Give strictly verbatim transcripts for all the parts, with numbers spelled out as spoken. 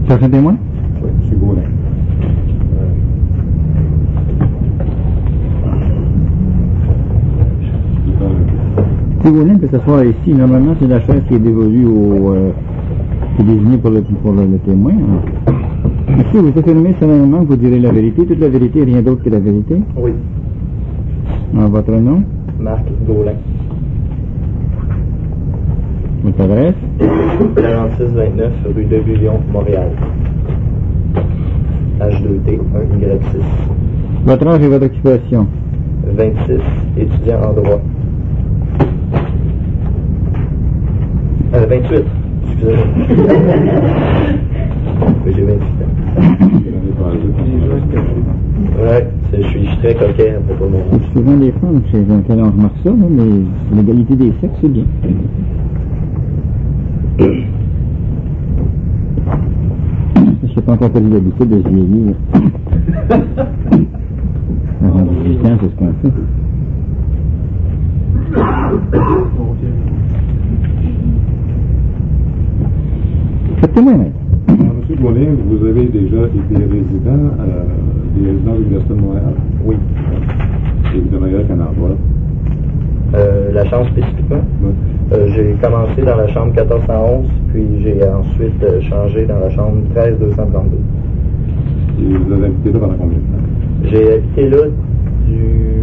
Cherche un témoin? Oui, M. Gaulin. M. Gaulin peut s'asseoir ici. Normalement, c'est la chaise qui est dévolue au... Euh, qui est désignée pour le, pour le, le témoin. Hein. Monsieur, vous affirmez solennellement que vous direz la vérité, toute la vérité et rien d'autre que la vérité? Oui. En votre nom? Marc Gaulin. Votre adresse? quarante-six vingt-neuf rue de Bullion, Montréal. H deux T un Y six. Votre âge et votre occupation? vingt-six, étudiant en droit. Euh, vingt-huit, excusez-moi. Oui, j'ai vingt-huit ans. Ouais, je suis très coquet à propos de mon âge. C'est souvent des femmes chez lesquelles on remarque ça, là, mais l'égalité des sexes, c'est bien. Je n'ai pas encore perdu l'habitude de vieillir. Avant dix-huit ans, c'est ce qu'on fait. Faites-moi, maître. M. Gaulin, vous avez déjà été résident à des résidences de l'Université de Montréal? Oui. Et vous demeurez à quel endroit? Euh, la chambre spécifiquement? Oui. Euh, j'ai commencé dans la chambre quatorze cent onze, puis j'ai ensuite euh, changé dans la chambre treize deux cent trente-deux. Et vous avez habité là pendant combien de temps? J'ai habité là du...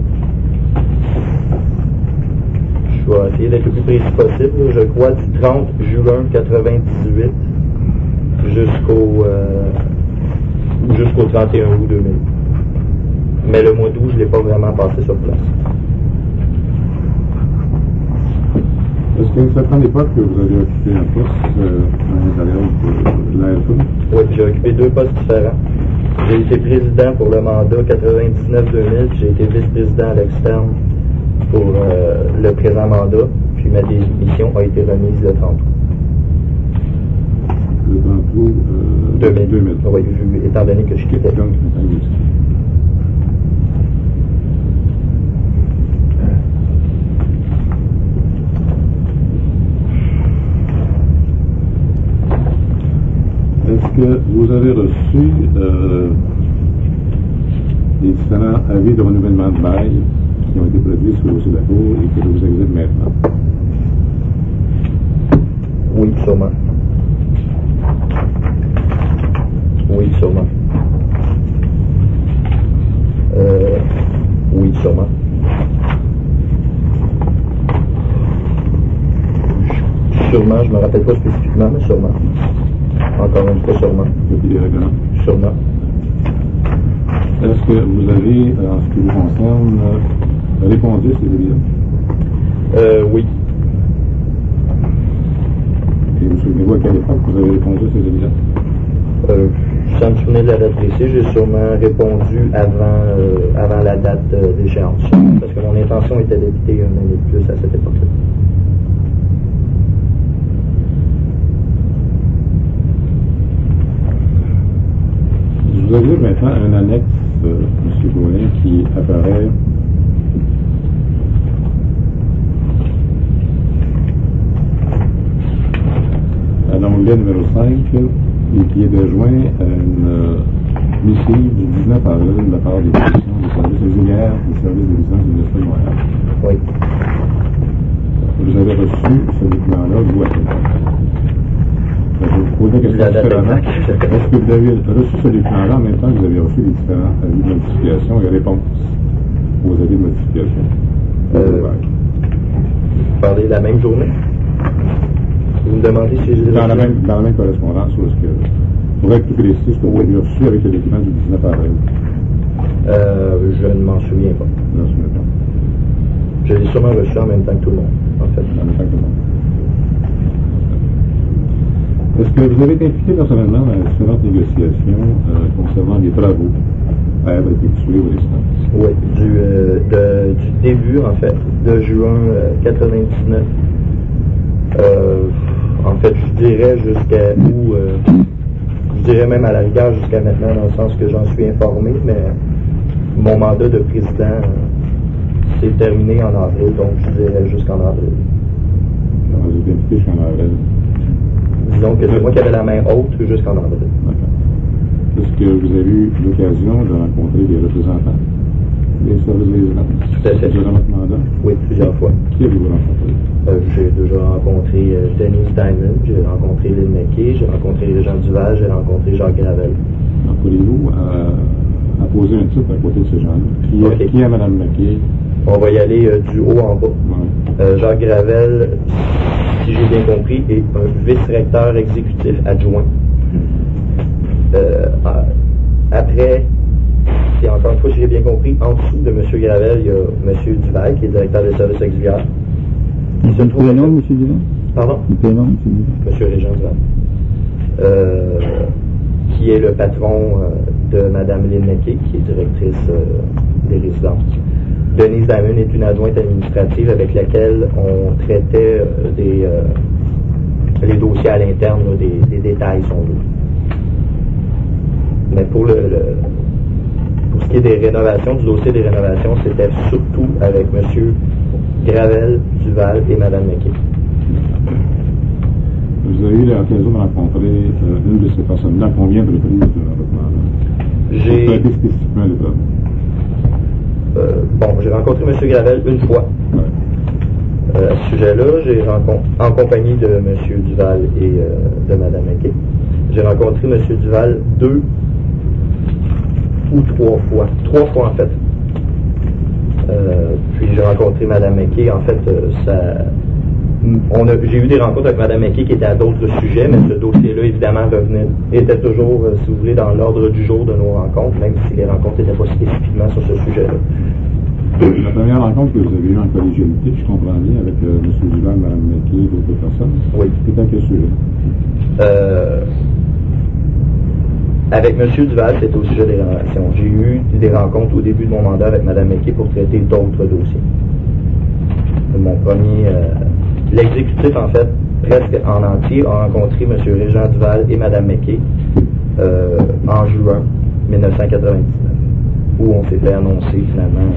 Je vais essayer d'être le plus précis possible, je crois du trente juin quatre-vingt-dix-huit jusqu'au euh, jusqu'au trente et un août deux mille. Mais le mois d'août, je ne l'ai pas vraiment passé sur place. Est-ce qu'à une certaine époque, vous avez occupé un poste euh, à l'intérieur de l'A F A? Oui, j'ai occupé deux postes différents. J'ai été président pour le mandat quatre-vingt-dix-neuf deux mille, puis j'ai été vice-président à l'externe pour euh, le présent mandat, puis ma démission a été remise le trente août. Le trente août euh, deux mille. deux mille. Oui, vu, étant donné que je quittais. Donc, est-ce que vous avez reçu euh, les différents avis de renouvellement de bail qui ont été produits sur le dossier de la Cour et que je vous exhibe maintenant? Oui, sûrement. Oui, sûrement. Euh, oui, sûrement. Sûrement, je me rappelle pas spécifiquement, mais sûrement. Encore une fois, sûrement. Depuis les règlements? Sûrement. Est-ce que vous avez, en ce qui vous concerne, euh, répondu à ces avis-là? Euh, oui. Et vous souvenez-vous à quelle époque vous avez répondu à ces avis-là? Euh, sans me souvenir de la date précise, j'ai sûrement répondu avant, euh, avant la date euh, d'échéance. Parce que mon intention était d'éviter une année de plus à cette époque-là. Vous avez maintenant un annexe, euh, M. Gaulin, qui apparaît à l'onglet numéro cinq et qui est de joint à une euh, missive du dix-neuf avril de la part des commissions des services auxiliaires des services de licence de l'Université de Montréal. Oui. Vous avez reçu ce document-là, vous, à quel moment? Je vais vous poser la question La date différemment. exacte. Est-ce que vous avez reçu ce document-là en même temps que vous avez reçu les différents avis de modification et réponses aux avis de modification? Euh, vous parlez la même journée? Vous me demandez si j'ai Dans la même, dans la même correspondance, ou est-ce que pour être plus précis, ce que vous avez reçu avec le document du dix-neuf avril? Euh, je ne m'en souviens pas. Non, ce n'est pas. Je l'ai sûrement reçu en même temps que tout le monde, en fait. En même temps que tout le monde. Est-ce que vous avez été impliqué personnellement dans les différentes négociations euh, concernant les travaux à être effectués aux résidences? Oui, du, euh, de, du début, en fait, de juin euh, quatre-vingt-dix-neuf. Euh, en fait, je dirais jusqu'à où, euh, je dirais même à la rigueur jusqu'à maintenant, dans le sens que j'en suis informé, mais mon mandat de président euh, s'est terminé en avril, donc je dirais jusqu'en avril. Alors, vous êtes impliqué jusqu'en avril. disons que c'est moi qui avais la main haute jusqu'en avril. D'accord. Est-ce que vous avez eu l'occasion de rencontrer des représentants des services résidents? Tout à fait. Durant votre mandat? Oui, plusieurs fois. Qui avez-vous rencontré? Euh, j'ai déjà rencontré euh, Denise Diamond, j'ai rencontré Lynn McKay, j'ai rencontré Régent Duval, j'ai rencontré Jacques Gravel. Donc, pourriez-vous euh, poser un titre à côté de ces gens-là? Qui, Okay. qui est Mme McKay? On va y aller euh, du haut en bas. Ouais. Euh, Jacques Gravel, si j'ai bien compris, est un vice-recteur exécutif adjoint. Euh, après, et encore une fois, si j'ai bien compris, en dessous de M. Gravel, il y a M. Duval, qui est directeur des services auxiliaires. Il se trouve le nom, M. Duval? Pardon? Le prénom, M. Duval. M. Régent Duval. Euh, qui est le patron euh, de Mme Lynn McKay, qui est directrice euh, des résidences. Denise Diamond est une adjointe administrative avec laquelle on traitait euh, des, euh, les dossiers à l'interne, là, des, des détails sont là. Mais pour le, le pour ce qui est des rénovations, du dossier des rénovations, c'était surtout avec M. Gravel, Duval et Mme McKay. Vous avez eu l'occasion de rencontrer euh, une de ces personnes-là. Combien de reprises durant votre mandat? J'ai... Vous avez été spécifiquement l'épreuve. Euh, bon, j'ai rencontré M. Gravel une fois. Ouais. Euh, à ce sujet-là, j'ai rencontré, en compagnie de M. Duval et euh, de Mme McKay, j'ai rencontré M. Duval deux ou trois fois. Trois fois, en fait. Euh, puis j'ai rencontré Mme McKay. En fait, euh, ça... On a, j'ai eu des rencontres avec Mme McKay qui étaient à d'autres sujets, mais ce dossier-là, évidemment, revenait, était toujours, euh, si vous voulez, dans l'ordre du jour de nos rencontres, même si les rencontres n'étaient pas spécifiquement sur ce sujet-là. La première rencontre que vous avez eue en collégialité, je comprends bien, avec euh, M. Duval, Mme McKay et d'autres personnes, Oui. c'était à quel sujet? Euh, avec M. Duval, c'était au sujet des rénovations. J'ai eu des rencontres au début de mon mandat avec Mme McKay pour traiter d'autres dossiers. Mon premier... Euh, L'exécutif, en fait, presque en entier, a rencontré M. Régent Duval et Mme McKay euh, en juin dix-neuf cent quatre-vingt-dix-neuf, où on s'était annoncé finalement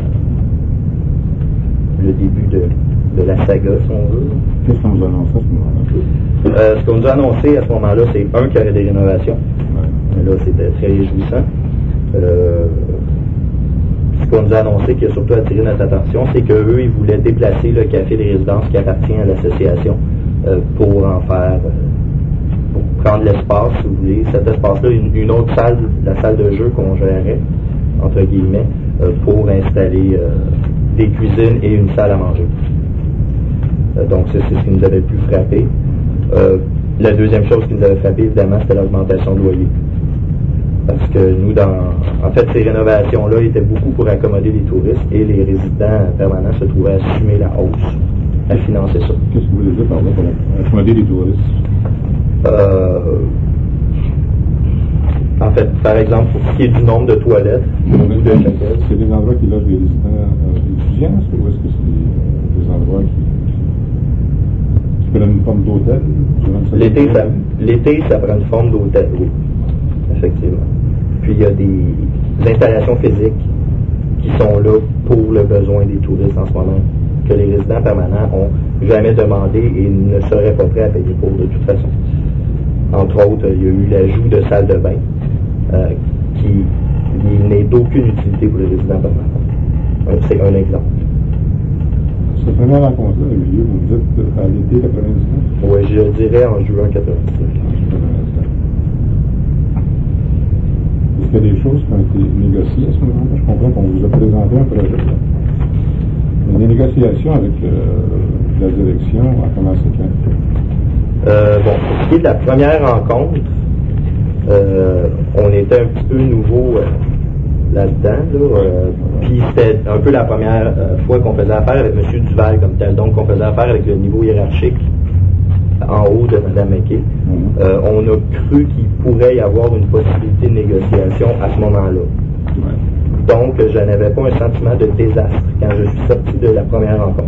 le début de, de la saga, si on veut. Qu'est-ce qu'on vous a annoncé à ce moment-là? Euh, ce qu'on nous a annoncé à ce moment-là, c'est un, qu'il y aurait des rénovations. Ouais. Là, c'était très réjouissant. Euh, ce qu'on nous a annoncé, qui a surtout attiré notre attention, c'est qu'eux, ils voulaient déplacer le café des résidences qui appartient à l'association euh, pour en faire, euh, pour prendre l'espace, si vous voulez. Cet espace-là, une, une autre salle, la salle de jeu qu'on gérait, entre guillemets, euh, pour installer euh, des cuisines et une salle à manger. Euh, donc, c'est, c'est ce qui nous avait pu frapper. Euh, la deuxième chose qui nous avait frappé, évidemment, c'était l'augmentation de loyer. Parce que nous, dans, en fait, ces rénovations-là étaient beaucoup pour accommoder les touristes et les résidents permanents se trouvaient à assumer la hausse, à financer ça. Qu'est-ce que vous voulez dire par là pour accommoder les touristes? Euh, en fait, par exemple, pour ce qui est du nombre de toilettes, ou de chacun. C'est des endroits qui logent des résidents euh, étudiants, ou est-ce que c'est des, des endroits qui, qui prennent une forme d'hôtel? L'été ça, l'été, ça prend une forme d'hôtel, oui. Effectivement. Puis il y a des installations physiques qui sont là pour le besoin des touristes en ce moment, que les résidents permanents ont jamais demandé et ne seraient pas prêts à payer pour de toute façon. Entre autres, il y a eu l'ajout de salles de bain euh, qui n'est d'aucune utilité pour les résidents permanents. C'est un exemple. Cette première rencontre-là a eu lieu, vous me dites, à l'été quatre-vingt-dix-neuf? Oui, je dirais en juin quatre-vingt-dix-neuf. Est-ce qu'il y a des choses qui ont été négociées à ce moment-là? Je comprends qu'on vous a présenté un projet. Mais les négociations avec euh, la direction ont commencé quand? Euh, bon, pour ce qui est de la première rencontre, euh, on était un petit peu nouveau euh, là-dedans. Là, euh, puis c'était un peu la première euh, fois qu'on faisait affaire avec M. Duval comme tel. Donc, on faisait affaire avec le niveau hiérarchique en haut de Mme McKay. Mm-hmm. Euh, on a cru qu'il pourrait y avoir une possibilité de négociation à ce moment-là. Ouais. Donc, je n'avais pas un sentiment de désastre quand je suis sorti de la première rencontre.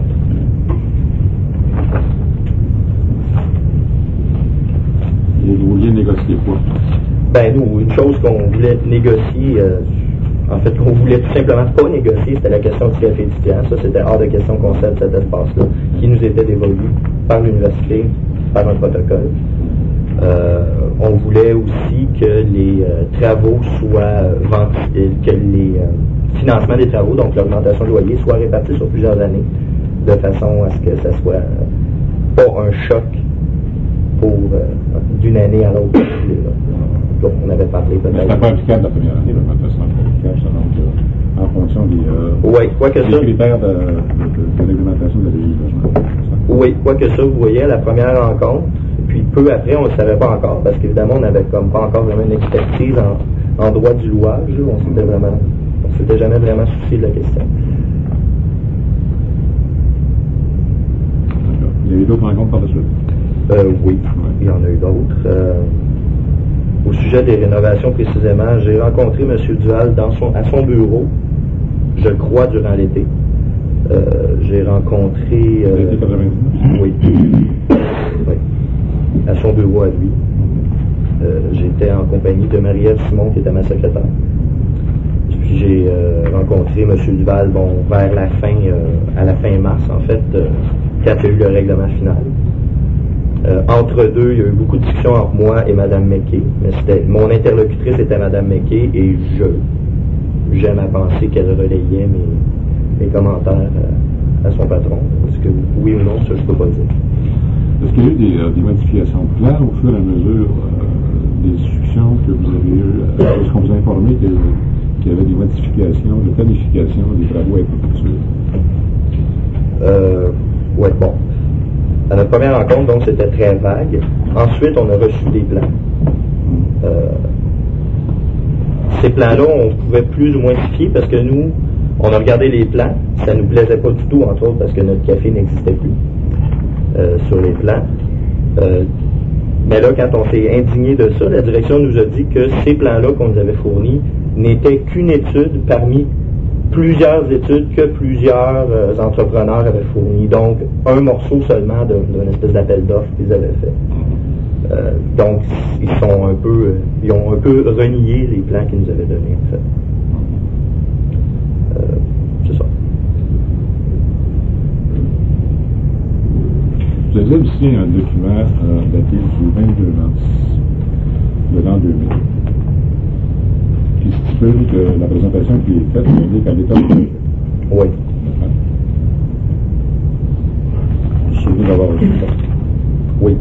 Vous vouliez négocier quoi? Ben nous, une chose qu'on voulait négocier, euh, en fait, qu'on voulait tout simplement pas négocier, c'était la question du café étudiant. Ça, c'était hors de question qu'on cède cet espace-là, qui nous était dévolu par l'université, par un protocole. Euh, on voulait aussi que les euh, travaux soient ventilés, que les euh, financements des travaux, donc l'augmentation de loyer, soient répartis sur plusieurs années, de façon à ce que ça soit euh, pas un choc pour euh, d'une année à l'autre. Donc, on avait parlé peut-être. C'est pas applicable la première année, l'augmentation est applicable, donc, euh, en fonction des, euh, oui, quoi que des ça, critères de, de, de, de réglementation de la logement. Oui, quoi que ça, vous voyez, à la première rencontre, puis peu après, on ne le savait pas encore, parce qu'évidemment, on n'avait comme pas encore vraiment une expertise en, en droit du louage. Là, on s'était vraiment, on s'était jamais vraiment soucié de la question. D'accord. Il y a eu d'autres rencontres par la suite? Euh, oui, il y en a eu d'autres. Euh, au sujet des rénovations précisément, j'ai rencontré M. Duval dans son, à son bureau, je crois, durant l'été. Euh, j'ai rencontré... Euh, l'été quatre-vingt-dix-neuf? Oui. Oui. À son bureau à lui. Euh, j'étais en compagnie de Marie-Ève Simon, qui était ma secrétaire. Puis j'ai euh, rencontré M. Duval, bon, vers la fin, euh, à la fin mars, en fait, euh, quand il y a eu le règlement final. Euh, entre deux, il y a eu beaucoup de discussions entre moi et Mme McKay. Mais c'était, mon interlocutrice était Mme McKay et je, j'aime à penser qu'elle relayait mes, mes commentaires à, à son patron. Est-ce que oui ou non, ça je ne peux pas dire. Est-ce qu'il y a eu des, euh, des modifications de plan au fur et à mesure euh, des discussions que vous avez eues? Euh, est-ce qu'on vous a informé que, qu'il y avait des modifications, de planification des travaux à effectuer? Euh, oui, bon. À notre première rencontre, donc, c'était très vague. Ensuite, on a reçu des plans. Euh, ces plans-là, on pouvait plus ou moins s'y fier parce que nous, on a regardé les plans. Ça ne nous plaisait pas du tout, entre autres, parce que notre café n'existait plus euh, sur les plans. Euh, mais là, quand on s'est indigné de ça, la direction nous a dit que ces plans-là qu'on nous avait fournis n'étaient qu'une étude parmi plusieurs études que plusieurs euh, entrepreneurs avaient fournies. Donc, un morceau seulement d'une espèce d'appel d'offres qu'ils avaient fait. Euh, donc, ils sont un peu, ils ont un peu renié les plans qu'ils nous avaient donnés, en fait. Euh, c'est ça. Vous avez ici un document euh, daté du vingt-deux mars de l'an deux mille. Qui stipule que la présentation qui est faite indique à l'état de projet. Oui. Vous vous souvenez d'avoir reçu ça? Oui.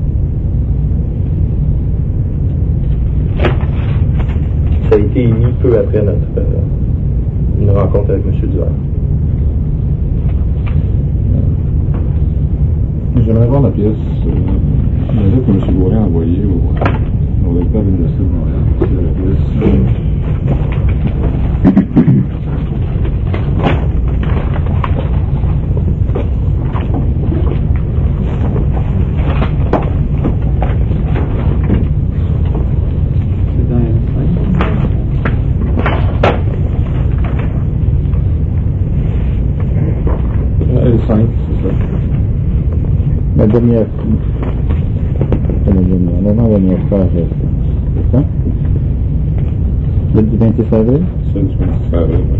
Ça a été émis peu après notre euh, une rencontre avec M. Duval. J'aimerais voir la pièce, euh, la lettre que M. Gourin a envoyée au, au lecteur de l'Université de Montréal. C'est la pièce. Euh, La dernière, la dernière, l'avant-dernière page, c'est ça? Celle du vingt-six avril? Celle du vingt-six avril, oui.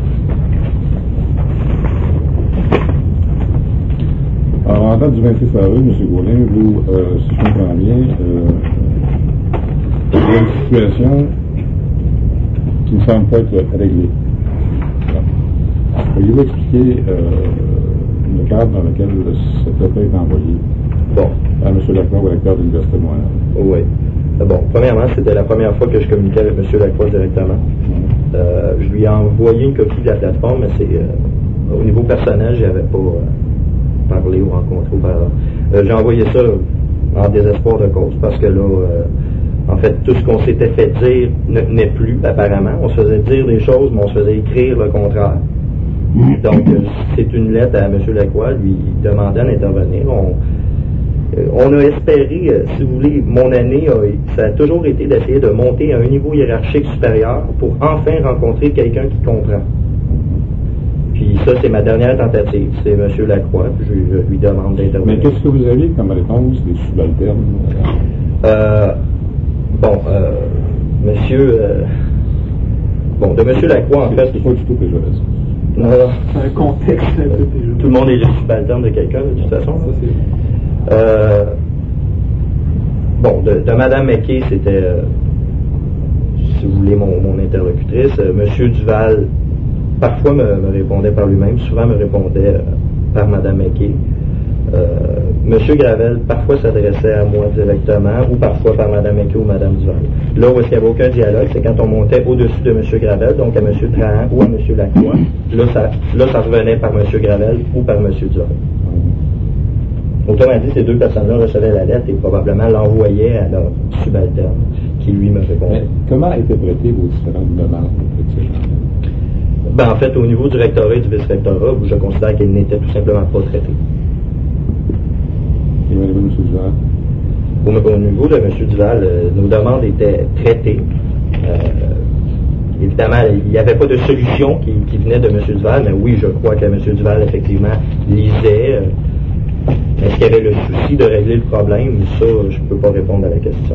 Alors, en date du vingt-six avril, M. Gaulin, vous, euh, si je comprends bien, euh, il y a une situation qui ne semble pas être réglée. Pourriez-vous expliquer euh, le cadre dans lequel cette lettre est envoyée Bon. à M. Lacroix, au recteur de l'Université de Montréal? Oui. Bon, premièrement, c'était la première fois que je communiquais avec M. Lacroix directement. Mmh. Euh, je lui ai envoyé une copie de la plateforme, mais c'est euh, au niveau personnel, je n'avais pas euh, parlé ou rencontré auparavant. Euh, j'ai envoyé ça en désespoir de cause, parce que là, euh, en fait, tout ce qu'on s'était fait dire n'est plus, apparemment. On se faisait dire des choses, mais on se faisait écrire le contraire. Donc, euh, c'est une lettre à M. Lacroix lui demandant d'intervenir. On, euh, on a espéré, euh, si vous voulez, mon année, a, ça a toujours été d'essayer de monter à un niveau hiérarchique supérieur pour enfin rencontrer quelqu'un qui comprend. Puis ça, c'est ma dernière tentative. C'est M. Lacroix, puis je, je lui demande d'intervenir. Mais qu'est-ce que vous avez comme réponse des subalternes? Euh, bon, euh, monsieur... Euh, bon, de M. Lacroix, en fait... C'est pas du tout péjoratif. Non, c'est un contexte un peu péjoratif. Tout le monde est subalterne de quelqu'un, de toute façon. Ça, c'est... Euh, bon, de, de Mme McKay, c'était, euh, si vous voulez, mon, mon interlocutrice. Euh, M. Duval, parfois me, me répondait par lui-même, souvent me répondait euh, par Mme McKay. Euh, M. Gravel, parfois s'adressait à moi directement, ou parfois par Mme McKay ou Mme Duval. Là où il n'y avait aucun dialogue, c'est quand on montait au-dessus de M. Gravel, donc à M. Trahan ou à M. Lacroix. Là ça, là, ça revenait par M. Gravel ou par M. Duval. Autrement dit, ces deux personnes-là recevaient la lettre et probablement l'envoyaient à leur subalterne, qui lui me répondait. Mais comment interpréter vos différentes demandes de ces gens-là? Ben, en fait, au niveau du rectorat et du vice-rectorat, je considère qu'ils n'étaient tout simplement pas traités. Et au niveau de M. Duval? Au, au niveau de M. Duval, euh, nos demandes étaient traitées. Euh, évidemment, il n'y avait pas de solution qui, qui venait de M. Duval, mais oui, je crois que M. Duval, effectivement, lisait. Euh, Est-ce qu'il y avait le souci de régler le problème? Ça, je ne peux pas répondre à la question.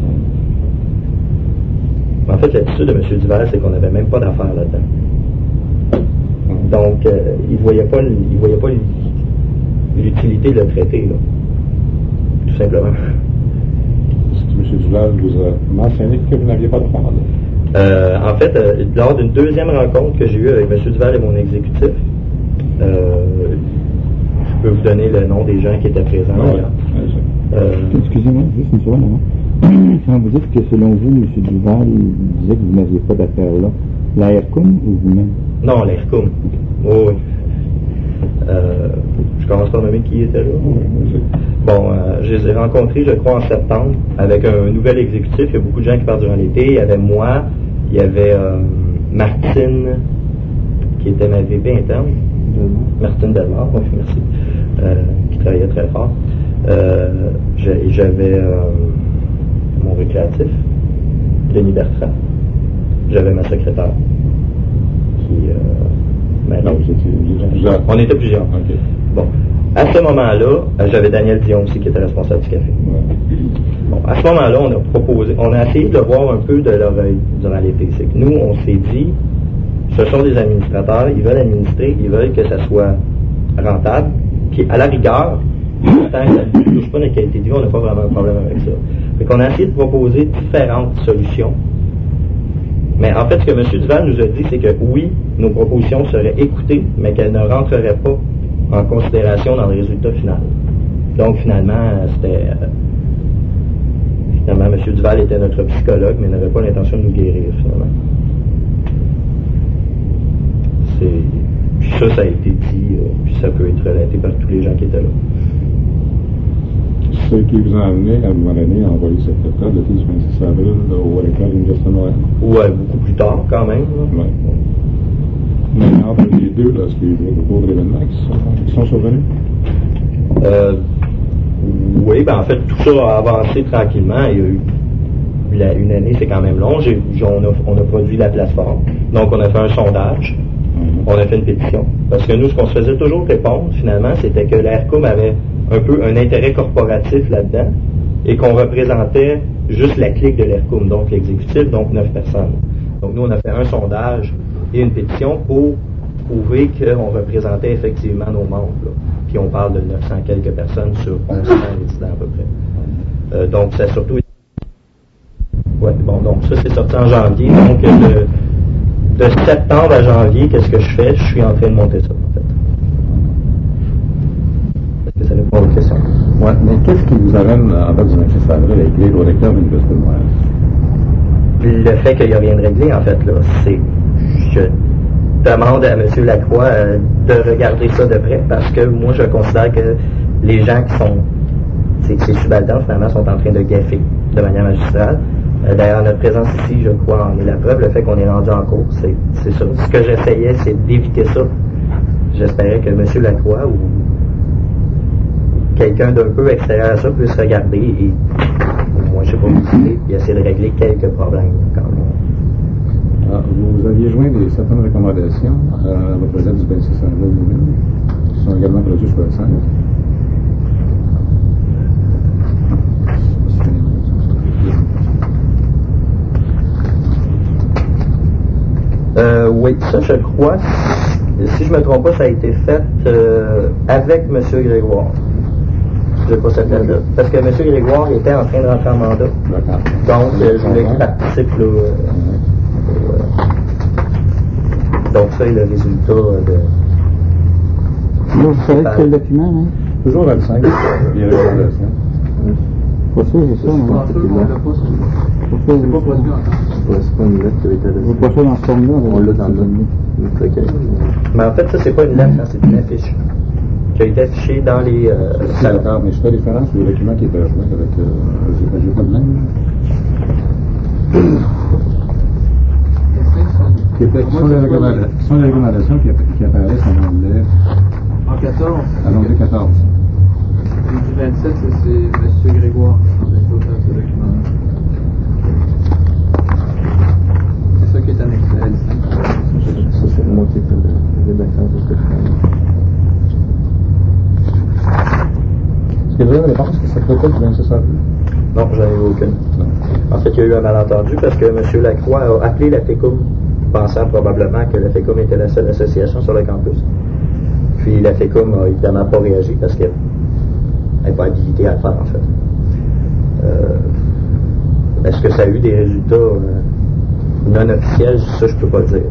En fait, l'attitude de M. Duval, c'est qu'on n'avait même pas d'affaires là-dedans. Donc, euh, il ne voyait pas, il voyait pas l'utilité de le traiter, là. Tout simplement. Est-ce que M. Duval vous a mentionné que vous n'aviez pas d'affaires là? Euh, en fait, euh, lors d'une deuxième rencontre que j'ai eue avec M. Duval et mon exécutif, euh, je peux vous donner le nom des gens qui étaient présents. Ah, ouais. euh, Excusez-moi, juste une seconde avant. Quand vous dites que selon vous, M. Duval disait que vous n'aviez pas d'affaires là, la R C O M ou vous-même? Non, la R C O M. Oui, oui. Euh, je commence par nommer qui était là. Bon, euh, je les ai rencontrés, je crois, en septembre, avec un nouvel exécutif. Il y a beaucoup de gens qui partent durant l'été. Il y avait moi, il y avait euh, Martine, qui était ma V P interne. Martine Delmar, oui, merci, euh, qui travaillait très fort. Euh, j'avais euh, mon récréatif, Denis Bertrand. J'avais ma secrétaire, qui... Euh, ben, non, vous étiez, vous étiez plusieurs. On était plusieurs. Okay. Bon. À ce moment-là, j'avais Daniel Dion aussi qui était responsable du café. Ouais. Bon, à ce moment-là, on a proposé, on a essayé de voir un peu de leur œil durant l'été. C'est que nous, on s'est dit, ce sont des administrateurs, ils veulent administrer, ils veulent que ça soit rentable, qui, à la rigueur, tant que ça ne touche pas notre qualité de vie, on n'a pas vraiment un problème avec ça. Fait qu'on a essayé de proposer différentes solutions. Mais en fait, ce que M. Duval nous a dit, c'est que oui, nos propositions seraient écoutées, mais qu'elles ne rentreraient pas en considération dans le résultat final. Donc finalement, c'était... Euh, finalement, M. Duval était notre psychologue, mais n'avait pas l'intention de nous guérir, finalement. Puis ça, ça a été dit, euh, puis ça peut être relaté par tous les gens qui étaient là. Ce qui vous a amené, à un moment donné, à envoyer cette lettre de du vingt-six avril au recteur de l'Université de Montréal? Ouais, beaucoup plus tard, quand même. Oui. Mais entre les deux, là, est-ce qu'il y a eu beaucoup d'événements qui sont, qui sont survenus? Euh, oui, ben en fait, tout ça a avancé tranquillement. Il y a eu la, une année, c'est quand même long. J'ai, on, a, on a produit la plateforme. Donc, on a fait un sondage. On a fait une pétition. Parce que nous, ce qu'on se faisait toujours répondre, finalement, c'était que l'A R C O M avait un peu un intérêt corporatif là-dedans et qu'on représentait juste la clique de l'A R C O M, donc l'exécutif, donc neuf personnes. Donc, nous, on a fait un sondage et une pétition pour prouver qu'on représentait effectivement nos membres. Là. Puis, on parle de neuf cents quelques personnes sur onze cents résidents à peu près. Euh, donc, ça a surtout... Ouais, bon, donc, ça, c'est sorti en janvier. Donc, le... De septembre à janvier, qu'est-ce que je fais? Je suis en train de monter ça, en fait. Est-ce que ça répond à votre question? Oui, mais qu'est-ce qui vous amène, en fait, du vingt-six avril à écrire au recteur de l'Université de Montréal? Le fait qu'il n'y a rien de réglé, en fait, là, c'est... Je demande à M. Lacroix euh, de regarder ça de près, parce que moi, je considère que les gens qui sont... Ces, ces subalternes, finalement, sont en train de gaffer de manière magistrale. Euh, d'ailleurs, notre présence ici, je crois, en est la preuve. Le fait qu'on est rendu en cours, c'est, c'est ça. Ce que j'essayais, c'est d'éviter ça. J'espérais que M. Lacroix ou quelqu'un d'un peu extérieur à ça puisse regarder et, au moins, je sais pas, visiter et essayer de régler quelques problèmes quand même. Ah, vous aviez joint des certaines recommandations à votre lettre du vingt-six avril vous-même, qui sont également produites sur le website. Euh, oui, ça je crois, si je me trompe pas, ça a été fait euh, avec M. Grégoire. diffusait pas cette lettre-là. Parce que M. Grégoire était en train de rentrer en mandat. Donc, euh, je voulais qu'il participe là. Euh, euh, donc, ça est le résultat de. Vous savez quel document, hein? Toujours vingt-cinq, les recommandations. Pas sûr, c'est ça, non? C'est pas produit encore. C'est pas une lettre qui a été Vous pas ça dans ce forme-là? On l'a dans le mais en fait, ça, c'est pas une lettre, hein, c'est une affiche qui a été affichée dans les euh, C'est d'accord, mais je fais référence au document qui était joint avec. Euh, j'ai, j'ai pas de même. Qui était, sont les recommandations, sont les recommandations qui, qui apparaissent en anglais. En quatorze. À l'onglet quatorze. Et du vingt-sept, ça, c'est M. Grégoire, avec l'auteur de ce document. C'est ça qui est annexé à ici. Ça, c'est moi qui étais le rédacteur de ce document. Est-ce que vous avez une réponse que cette protocole du vingt-six avril? Non, j'en ai aucune. Non. En fait, il y a eu un malentendu parce que M. Lacroix a appelé la FECUM, pensant probablement que la FECUM était la seule association sur le campus. Puis la FECUM n'a évidemment pas réagi parce qu'elle n'a pas habilité à le faire, en fait. Euh, est-ce que ça a eu des résultats euh, non officiels? Ça, je peux pas le dire.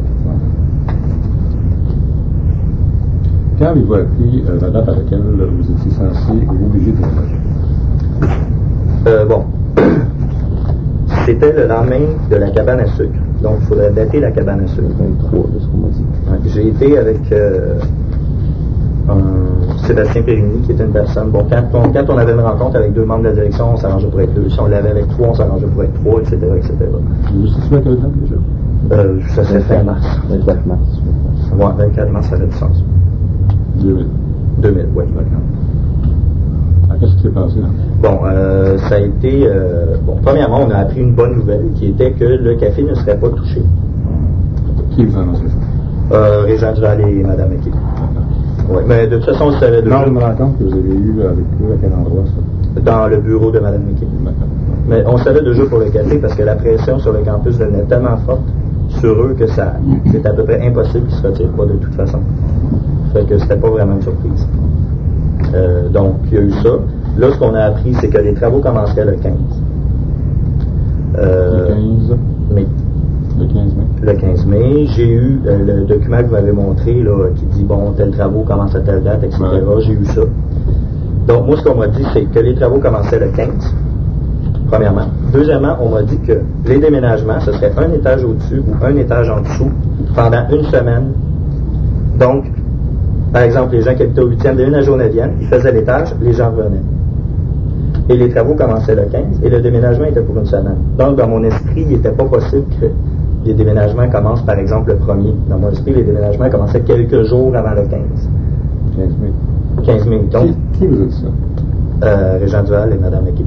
Quand avez-vous appris euh, la date à laquelle vous étiez censé ou obligé de déménager? Euh, bon. C'était le lendemain de la cabane à sucre. Donc, il faudrait dater la cabane à sucre. vingt-trois, de ce qu'on m'a dit. Ouais, j'ai été avec euh, un Sébastien Périgny, qui était une personne. Bon, quand on, quand on avait une rencontre avec deux membres de la direction, on s'arrangeait pour être deux. Si on l'avait avec trois, on s'arrangeait pour être trois, et cetera, et cetera. Vous situez à quelle date déjà? Euh, ça serait fin mars. vingt-quatre mars. Ouais, vingt-quatre mars, ça fait du sens. deux mille. deux mille, oui. D'accord. Alors, qu'est-ce qui s'est passé là? Bon, euh, ça a été... Euh, bon, premièrement, on a appris une bonne nouvelle, qui était que le café ne serait pas touché. Qui vous a annoncé ça? Euh, Régent Duval et Mme McKay. Oui, mais de toute façon, on savait déjà. Dans une rencontre que vous avez eue avec eux, à quel endroit ça? Dans le bureau de Mme McKay. D'accord. Mais on savait déjà pour le café parce que la pression sur le campus devenait tellement forte sur eux que ça, c'est à peu près impossible qu'ils ne se retirent pas de toute façon. Fait que c'était pas vraiment une surprise. Euh, donc, il y a eu ça. Là, ce qu'on a appris, c'est que les travaux commenceraient le quinze. Euh, le quinze mai. Le quinze mai. Le quinze mai. J'ai eu euh, le document que vous m'avez montré, là, qui dit, bon, tel travaux commence à telle date, et cetera. Ouais. J'ai eu ça. Donc, moi, ce qu'on m'a dit, c'est que les travaux commençaient le quinze, premièrement. Deuxièmement, on m'a dit que les déménagements, ce serait un étage au-dessus ou un étage en dessous pendant une semaine. Donc, par exemple, les gens qui habitaient au huitième déménageaient au neuvième, ils faisaient l'étage, les gens revenaient. Et les travaux commençaient le quinze et le déménagement était pour une semaine. Donc, dans mon esprit, il n'était pas possible que les déménagements commencent, par exemple, le premier. Dans mon esprit, les déménagements commençaient quelques jours avant le quinze. quinze mai. quinze mai. Donc, qui, qui vous a dit ça? Euh, Régent Duval et Mme McKay.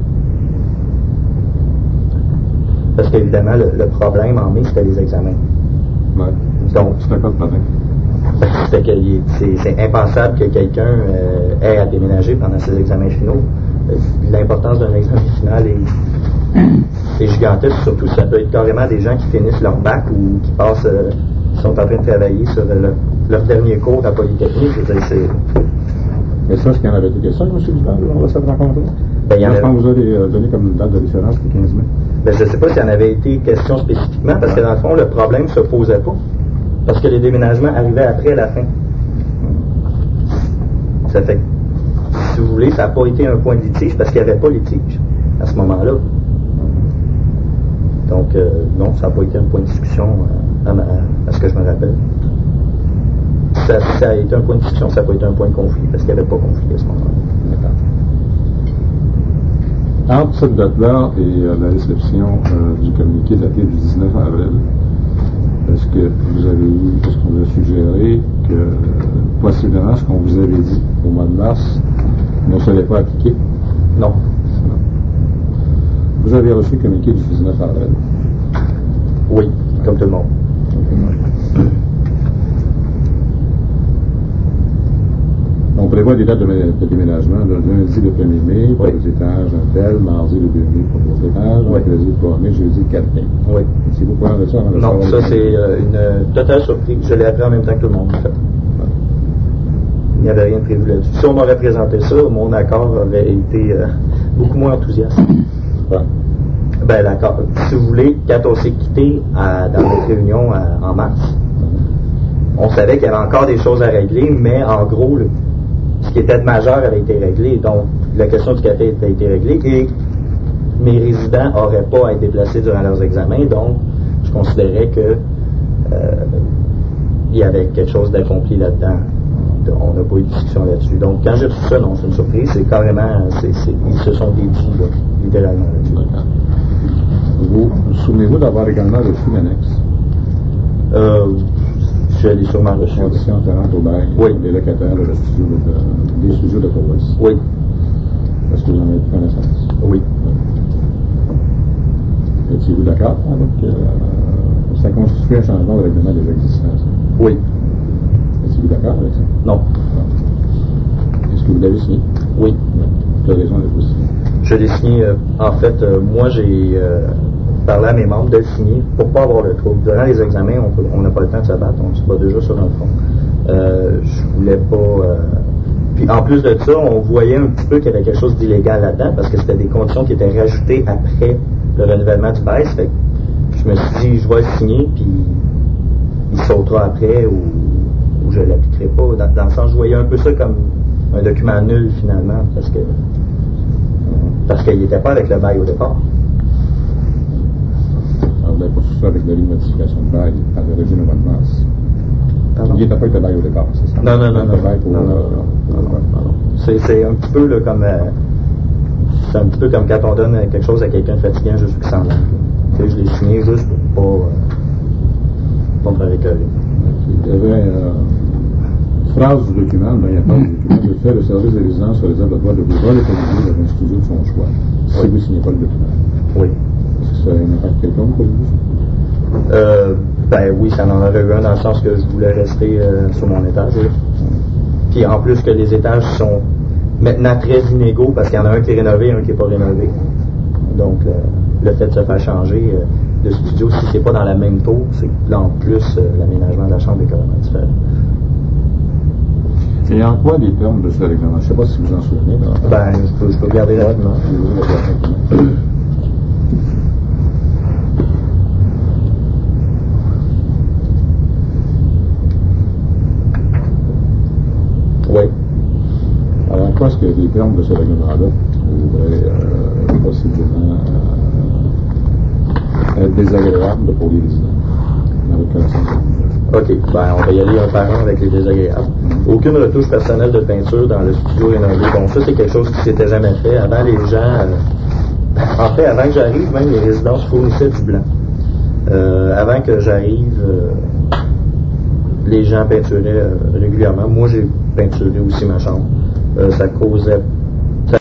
Parce qu'évidemment, le, le problème en mai, c'était les examens. Ouais. Donc, c'était quoi le problème? C'était que c'est, c'est impensable que quelqu'un euh, ait à déménager pendant ses examens finaux. L'importance d'un examen final est, est gigantesque, surtout ça peut être carrément des gens qui finissent leur bac ou qui passent, euh, qui sont en train de travailler sur le, leur dernier cours à Polytechnique. Je veux dire, c'est... Mais ça, est-ce qu'il y en avait été question, M. Duval, lors de cette rencontre-là? Ben, il y en avait... avait... Quand vous avez euh, donné comme date de référence le quinze mai? Ben, je ne sais pas s'il y en avait été question spécifiquement, parce que dans le fond, le problème ne se posait pas. Parce que les déménagements arrivaient après la fin. Ça fait que, si vous voulez, ça n'a pas été un point de litige parce qu'il n'y avait pas litige à ce moment-là. Donc, euh, non, ça n'a pas été un point de discussion euh, à, ma, à ce que je me rappelle. Ça, ça a été un point de discussion, ça n'a pas été un point de conflit parce qu'il n'y avait pas de conflit à ce moment-là. D'accord. Entre cette date-là et euh, la réception euh, du communiqué daté du dix-neuf avril, est-ce que vous avez eu, est-ce qu'on vous a suggéré que euh, possiblement ce qu'on vous avait dit au mois de mars ne serait pas appliqué? Non. Non. Vous avez reçu le communiqué du dix-neuf avril? Oui, comme tout le monde. Comme tout le monde. On prévoit des dates de, de déménagement, le lundi le premier mai pour oui. les étages un tel, mardi le deux mai pour l'autre étage, oui. mercredi le trois mai, jeudi le quatre mai. Oui. Si vous parlez de ça avant le Non, ça c'est euh, une totale surprise. Je l'ai appris en même temps que tout le monde, en fait. n'y avait rien de prévu là-dessus. Si on m'aurait présenté ça, mon accord aurait été euh, beaucoup moins enthousiaste. Ouais. Ben, l'accord, si vous voulez, quand on s'est quitté à, dans notre réunion à, en mars, on savait qu'il y avait encore des choses à régler, mais en gros, le, ce qui était de majeur avait été réglé. Donc, la question du café a été réglée et mes résidents n'auraient pas à être déplacés durant leurs examens. Donc, je considérais que euh, il y avait quelque chose d'accompli là-dedans. On n'a pas eu de discussion là-dessus. Donc, quand j'ai reçu ça, non, c'est une surprise. C'est carrément, c'est, c'est, ils se sont dédiés, là, littéralement là-dessus. D'accord. Vous, vous souvenez-vous d'avoir également reçu l'annexe? Euh, je l'ai sûrement reçu. Conditions tenant au bail, oui. Les locataires de studio de, des studios de Corvus. Oui. Est-ce que vous en avez connaissance? Oui. Étiez-vous d'accord avec euh, ça constitue un changement de règlement des existences? Oui. Êtes-vous d'accord avec ça? Non. non. Est-ce que vous l'avez signé? Oui. Quelle raison avez-vous signé? Je l'ai signé. Euh, en fait, euh, moi, j'ai euh, parlé à mes membres de le signer pour ne pas avoir le trouble. Durant les examens, on n'a pas le temps de se battre. On se bat déjà sur un front. Euh, je voulais pas... Euh, Puis en plus de ça, on voyait un petit peu qu'il y avait quelque chose d'illégal là-dedans parce que c'était des conditions qui étaient rajoutées après le renouvellement du bail. Fait que je me suis dit, je vais le signer, puis il sautera après ou, ou je ne l'appliquerai pas. Dans, dans le sens, je voyais un peu ça comme un document nul finalement parce que parce qu'il n'était pas avec le bail au départ. Alors, vous n'avez pas fait ça avec la ligne de modification de bail à l'origine au mois de mars? Pardon? Il n'était pas avec le bail au départ, c'est ça? Non, non, non, non. Bail pour, non, non, euh, non, non, non, non. C'est, c'est un petit peu là, comme euh, c'est un petit peu comme quand on donne quelque chose à quelqu'un de fatiguant juste qui s'en va. Tu sais, je l'ai signé juste pour pas, euh, pas me faire écœurer. Il y avait euh, une phrase du document, dans il y a pas du document, le fait le service des résidences se réserve le droit de vous relocaliser dans un studio de son choix, si Oui. vous ne signez pas le document. Oui. Est-ce que ça a un impact quelconque pour vous? Euh, ben oui, ça en aurait eu un dans le sens que je voulais rester euh, sur mon étage. Oui. Puis en plus que les étages sont maintenant très inégaux parce qu'il y en a un qui est rénové et un qui n'est pas rénové. Donc euh, le fait de se faire changer euh, de studio, si c'est pas dans la même tour, c'est que là en plus euh, l'aménagement de la chambre est carrément différent. Et en quoi les termes de ce règlement? Je ne sais pas si vous en souvenez. Là. Ben, je peux, je peux regarder rapidement. Oui. Alors, en quoi est-ce que les termes de ce règlement-là pourraient euh, possiblement euh, être désagréables pour les résidents? Dans votre connaissance? OK. Ben, on va y aller un par un avec les désagréables. Aucune retouche personnelle de peinture dans le studio rénové. Bon, ça, c'est quelque chose qui s'était jamais fait. Avant, les gens... Euh, en fait, avant que j'arrive, même les résidences fournissaient du blanc. Euh, avant que j'arrive, euh, les gens peinturaient euh, régulièrement. Moi, j'ai peinturé aussi ma chambre. Euh, ça causait